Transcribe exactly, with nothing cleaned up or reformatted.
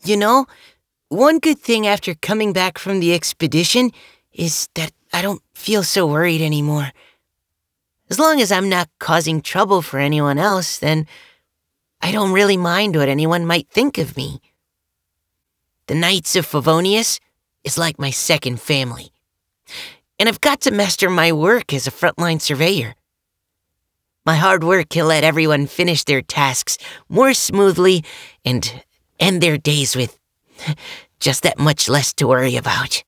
You know, one good thing after coming back from the expedition is that I don't feel so worried anymore. As long as I'm not causing trouble for anyone else, then I don't really mind what anyone might think of me. The Knights of Favonius is like my second family, and I've got to master my work as a frontline surveyor. My hard work can let everyone finish their tasks more smoothly and end their days with just that much less to worry about.